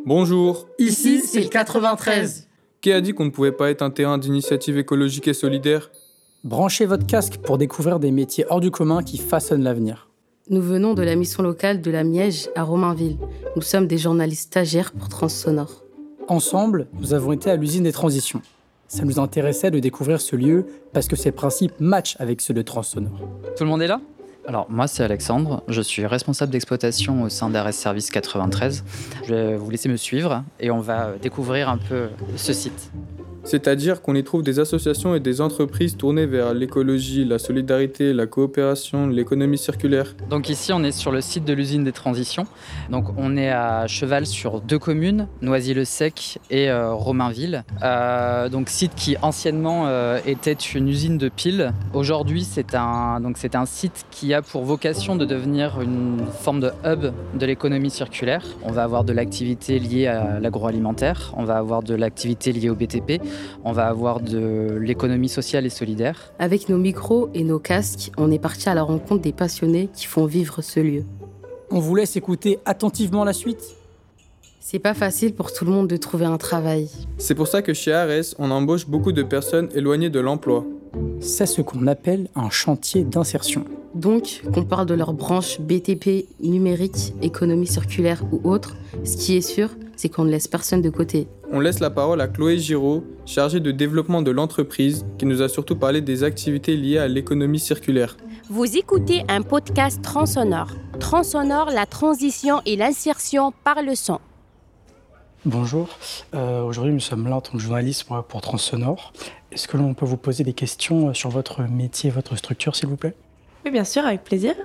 Bonjour. Ici, c'est le 93. Qui a dit qu'on ne pouvait pas être un terrain d'initiative écologique et solidaire ? Branchez votre casque pour découvrir des métiers hors du commun qui façonnent l'avenir. Nous venons de la mission locale de la Miège à Romainville. Nous sommes des journalistes stagiaires pour Transsonore. Ensemble, nous avons été à l'usine des transitions. Ça nous intéressait de découvrir ce lieu parce que ses principes matchent avec ceux de Transsonore. Tout le monde est là ? Alors, moi, c'est Alexandre. Je suis responsable d'exploitation au sein d'Ares Service 93. Je vais vous laisser me suivre et on va découvrir un peu ce site. C'est-à-dire qu'on y trouve des associations et des entreprises tournées vers l'écologie, la solidarité, la coopération, l'économie circulaire. Donc ici, on est sur le site de l'usine des transitions. Donc on est à cheval sur 2 communes, Noisy-le-Sec et Romainville. Donc site qui anciennement était une usine de piles. Aujourd'hui, c'est un site qui a pour vocation de devenir une forme de hub de l'économie circulaire. On va avoir de l'activité liée à l'agroalimentaire, on va avoir de l'activité liée au BTP, on va avoir de l'économie sociale et solidaire. Avec nos micros et nos casques, on est parti à la rencontre des passionnés qui font vivre ce lieu. On vous laisse écouter attentivement la suite. C'est pas facile pour tout le monde de trouver un travail. C'est pour ça que chez Ares, on embauche beaucoup de personnes éloignées de l'emploi. C'est ce qu'on appelle un chantier d'insertion. Donc, qu'on parle de leur branche BTP, numérique, économie circulaire ou autre, ce qui est sûr, c'est qu'on ne laisse personne de côté. On laisse la parole à Chloé Giraud, chargée de développement de l'entreprise, qui nous a surtout parlé des activités liées à l'économie circulaire. Vous écoutez un podcast Transsonore. Transsonore, la transition et l'insertion par le son. Bonjour, aujourd'hui nous sommes là en tant que journaliste pour Transsonore. Est-ce que l'on peut vous poser des questions sur votre métier et votre structure, s'il vous plaît ? Oui, bien sûr, avec plaisir.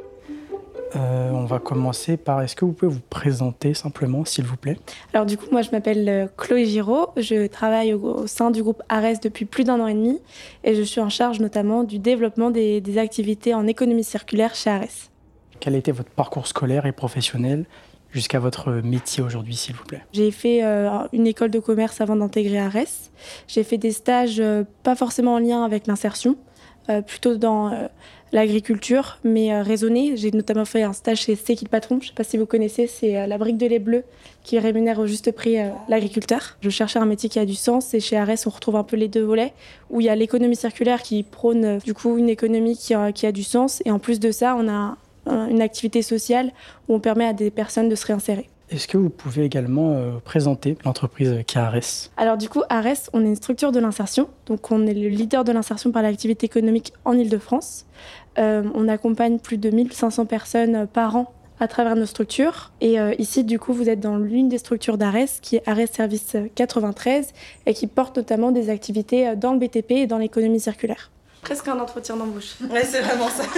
On va commencer par, est-ce que vous pouvez vous présenter simplement, s'il vous plaît ? Alors du coup, moi je m'appelle Chloé Giraud, je travaille au sein du groupe Ares depuis plus d'1 an et demi et je suis en charge notamment du développement des activités en économie circulaire chez Ares. Quel a été votre parcours scolaire et professionnel jusqu'à votre métier aujourd'hui, s'il vous plaît ? J'ai fait une école de commerce avant d'intégrer Ares. J'ai fait des stages pas forcément en lien avec l'insertion, plutôt dans l'agriculture, mais raisonnée. J'ai notamment fait un stage chez C'est qui le patron ? Je ne sais pas si vous connaissez, c'est la brique de lait bleu qui rémunère au juste prix l'agriculteur. Je cherchais un métier qui a du sens et chez Ares, on retrouve un peu les 2 volets où il y a l'économie circulaire qui prône du coup une économie qui a du sens et en plus de ça, on a une activité sociale où on permet à des personnes de se réinsérer. Est-ce que vous pouvez également présenter l'entreprise qui est Ares ? Alors du coup, Ares, on est une structure de l'insertion. Donc on est le leader de l'insertion par l'activité économique en Ile-de-France. On accompagne plus de 1500 personnes par an à travers nos structures. Et ici, du coup, vous êtes dans l'une des structures d'Ares, qui est Ares Service 93, et qui porte notamment des activités dans le BTP et dans l'économie circulaire. Presque un entretien d'embauche. Ouais, c'est vraiment ça.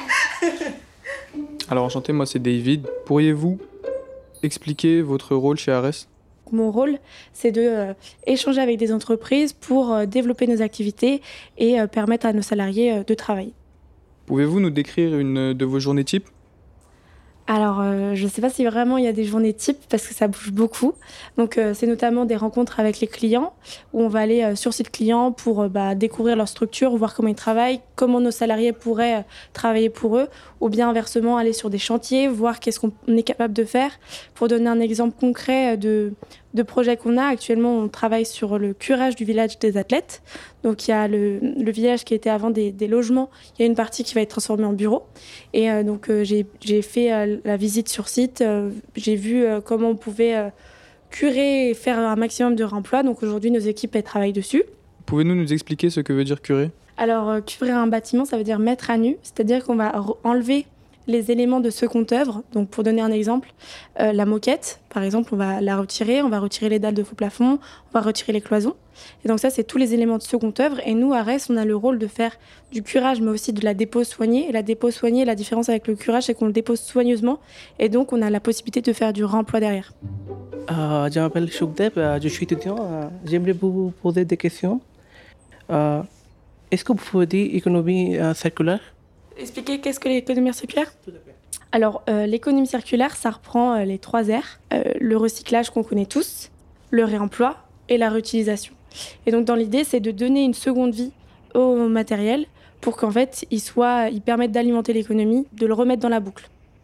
Alors enchanté, moi c'est David. Pourriez-vous expliquer votre rôle chez Ares ? Mon rôle, c'est de échanger avec des entreprises pour développer nos activités et permettre à nos salariés de travailler. Pouvez-vous nous décrire une de vos journées types ? Alors, je ne sais pas si vraiment il y a des journées types parce que ça bouge beaucoup. Donc, c'est notamment des rencontres avec les clients où on va aller sur site client pour découvrir leur structure, voir comment ils travaillent, comment nos salariés pourraient travailler pour eux, ou bien inversement aller sur des chantiers, voir qu'est-ce qu'on est capable de faire. Pour donner un exemple concret de projets qu'on a, actuellement, on travaille sur le curage du village des athlètes. Donc, il y a le village qui était avant des logements. Il y a une partie qui va être transformée en bureau. Et donc, j'ai fait la visite sur site. J'ai vu comment on pouvait curer et faire un maximum de réemploi. Donc, aujourd'hui, nos équipes elles travaillent dessus. Pouvez-vous nous expliquer ce que veut dire curer ? Alors, curer un bâtiment, ça veut dire mettre à nu. C'est-à-dire qu'on va enlever les éléments de seconde œuvre. Donc, pour donner un exemple, la moquette, par exemple, on va la retirer, on va retirer les dalles de faux plafond, on va retirer les cloisons. Et donc ça, c'est tous les éléments de seconde œuvre. Et nous, Ares, on a le rôle de faire du curage, mais aussi de la dépose soignée. Et la dépose soignée, la différence avec le curage, c'est qu'on le dépose soigneusement. Et donc, on a la possibilité de faire du réemploi derrière. Je m'appelle Shukdev, je suis étudiant. J'aimerais vous poser des questions. Est-ce que vous pouvez dire économie circulaire ? Expliquer qu'est-ce que l'économie circulaire ? Tout à fait. Alors, l'économie circulaire, ça reprend les 3 R. Le recyclage qu'on connaît tous, le réemploi et la réutilisation. Et donc, dans l'idée, c'est de donner une seconde vie au matériel pour qu'en fait, il permette d'alimenter l'économie, de le remettre dans la boucle.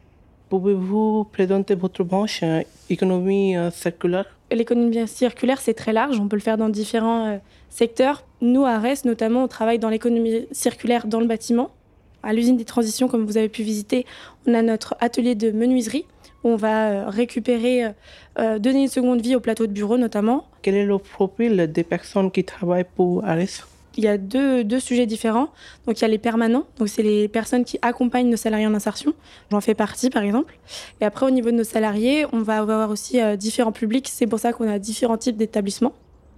Pouvez-vous présenter votre branche économie circulaire? L'économie circulaire, c'est très large. On peut le faire dans différents secteurs. Nous, à Arès, notamment, on travaille dans l'économie circulaire dans le bâtiment. À l'usine des transitions, comme vous avez pu visiter, on a notre atelier de menuiserie où on va récupérer, donner une seconde vie au plateau de bureau notamment. Quel est le profil des personnes qui travaillent pour Arès? Il y a deux sujets différents. Donc, il y a les permanents. Donc, c'est les personnes qui accompagnent nos salariés en insertion. J'en fais partie, par exemple. Et après, au niveau de nos salariés, on va avoir aussi différents publics. C'est pour ça qu'on a différents types d'établissements.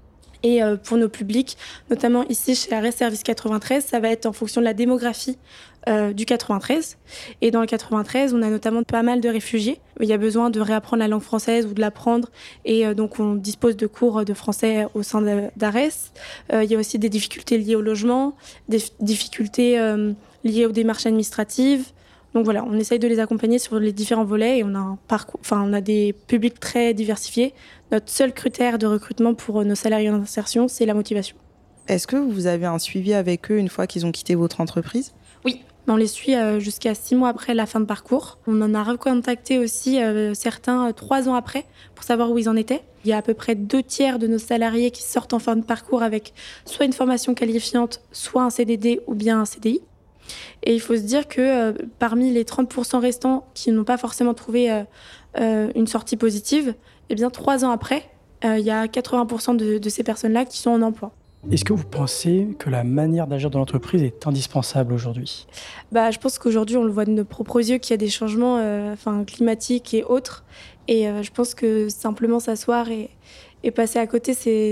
Et pour nos publics, notamment ici chez Arès Service 93, ça va être en fonction de la démographie du 93. Et dans le 93, on a notamment pas mal de réfugiés. Il y a besoin de réapprendre la langue française ou de l'apprendre. Et donc, on dispose de cours de français au sein d'Arès. Il y a aussi des difficultés liées au logement, des difficultés liées aux démarches administratives. Donc voilà, on essaye de les accompagner sur les différents volets et on a un parcours, on a des publics très diversifiés. Notre seul critère de recrutement pour nos salariés en insertion, c'est la motivation. Est-ce que vous avez un suivi avec eux une fois qu'ils ont quitté votre entreprise? Oui, on les suit jusqu'à 6 mois après la fin de parcours. On en a recontacté aussi certains 3 ans après pour savoir où ils en étaient. Il y a à peu près 2/3 de nos salariés qui sortent en fin de parcours avec soit une formation qualifiante, soit un CDD ou bien un CDI. Et il faut se dire que parmi les 30% restants qui n'ont pas forcément trouvé une sortie positive, eh bien 3 ans après, il y a 80% de ces personnes-là qui sont en emploi. Est-ce que vous pensez que la manière d'agir de l'entreprise est indispensable aujourd'hui? Je pense qu'aujourd'hui, on le voit de nos propres yeux qu'il y a des changements climatiques et autres. Et je pense que simplement s'asseoir et passer à côté,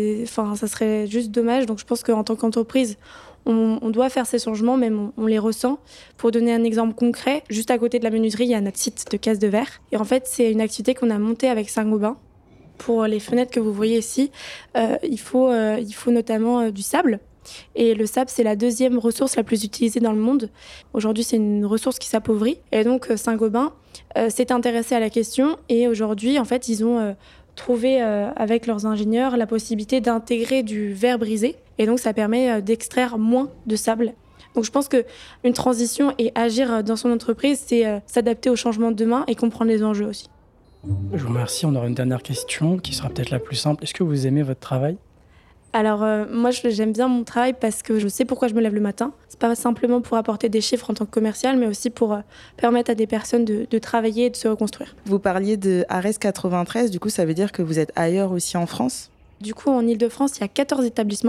ça serait juste dommage. Donc je pense qu'en tant qu'entreprise, on doit faire ces changements, même on les ressent. Pour donner un exemple concret, juste à côté de la menuiserie, il y a notre site de casse de verre. Et en fait, c'est une activité qu'on a montée avec Saint-Gobain. Pour les fenêtres que vous voyez ici, il faut notamment du sable. Et le sable, c'est la deuxième ressource la plus utilisée dans le monde. Aujourd'hui, c'est une ressource qui s'appauvrit. Et donc, Saint-Gobain s'est intéressé à la question. Et aujourd'hui, en fait, ils ont trouvé avec leurs ingénieurs la possibilité d'intégrer du verre brisé. Et donc, ça permet d'extraire moins de sable. Donc, je pense qu'une transition et agir dans son entreprise, c'est s'adapter aux changements de demain et comprendre les enjeux aussi. Je vous remercie. On aura une dernière question qui sera peut-être la plus simple. Est-ce que vous aimez votre travail? Alors, moi, j'aime bien mon travail parce que je sais pourquoi je me lève le matin. C'est pas simplement pour apporter des chiffres en tant que commercial, mais aussi pour permettre à des personnes de travailler et de se reconstruire. Vous parliez de Arès 93, du coup, ça veut dire que vous êtes ailleurs aussi en France? Du coup, en Ile-de-France, il y a 14 établissements.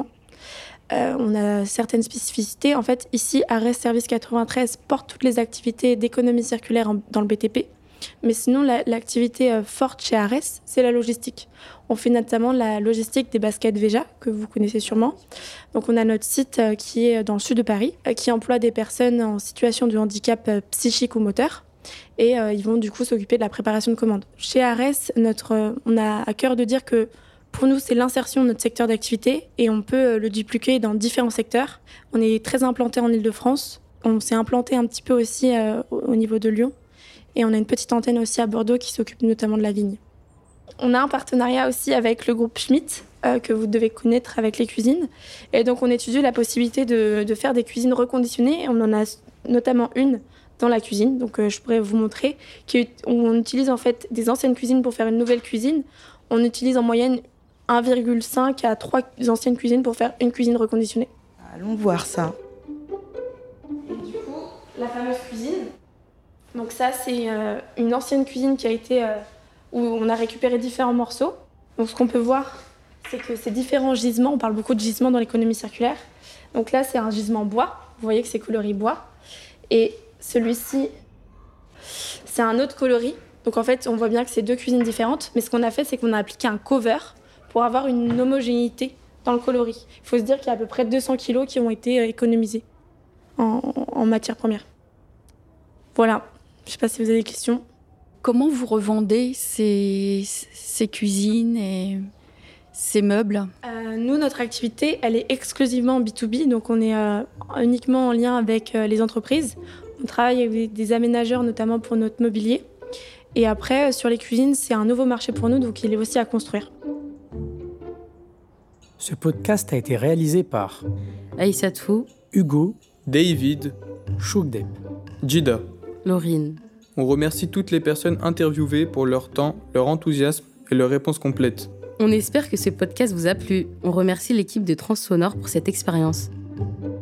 On a certaines spécificités. En fait, ici, Arès Service 93 porte toutes les activités d'économie circulaire dans le BTP. Mais sinon, l'activité forte chez Arès, c'est la logistique. On fait notamment la logistique des baskets Veja, que vous connaissez sûrement. Donc, on a notre site qui est dans le sud de Paris, qui emploie des personnes en situation de handicap psychique ou moteur. Et ils vont du coup s'occuper de la préparation de commandes. Chez Arès, on a à cœur de dire que pour nous, c'est l'insertion de notre secteur d'activité et on peut le dupliquer dans différents secteurs. On est très implanté en Ile-de-France. On s'est implanté un petit peu aussi au niveau de Lyon. Et on a une petite antenne aussi à Bordeaux qui s'occupe notamment de la vigne. On a un partenariat aussi avec le groupe Schmitt, que vous devez connaître avec les cuisines. Et donc, on étudie la possibilité de faire des cuisines reconditionnées. On en a notamment une dans la cuisine. Donc, je pourrais vous montrer qu'on utilise en fait des anciennes cuisines pour faire une nouvelle cuisine. On utilise en moyenne 1,5 à 3 anciennes cuisines pour faire une cuisine reconditionnée. Allons voir ça. Et du coup, la fameuse cuisine. Donc ça, c'est une ancienne cuisine qui a été où on a récupéré différents morceaux. Donc ce qu'on peut voir, c'est que ces différents gisements, on parle beaucoup de gisements dans l'économie circulaire. Donc là, c'est un gisement bois. Vous voyez que c'est coloris bois. Et celui-ci, c'est un autre coloris. Donc en fait, on voit bien que c'est 2 cuisines différentes. Mais ce qu'on a fait, c'est qu'on a appliqué un cover pour avoir une homogénéité dans le coloris. Il faut se dire qu'il y a à peu près 200 kilos qui ont été économisés en matière première. Voilà. Je ne sais pas si vous avez des questions. Comment vous revendez ces cuisines et ces meubles? Nous, notre activité, elle est exclusivement B2B, donc on est uniquement en lien avec les entreprises. On travaille avec des aménageurs, notamment pour notre mobilier. Et après, sur les cuisines, c'est un nouveau marché pour nous, donc il est aussi à construire. Ce podcast a été réalisé par Aïssatou, Hugo, David, Choukdep, Jida, Laurine, On remercie toutes les personnes interviewées pour leur temps, leur enthousiasme et leurs réponses complètes. On espère que ce podcast vous a plu. On remercie l'équipe de Transsonore pour cette expérience.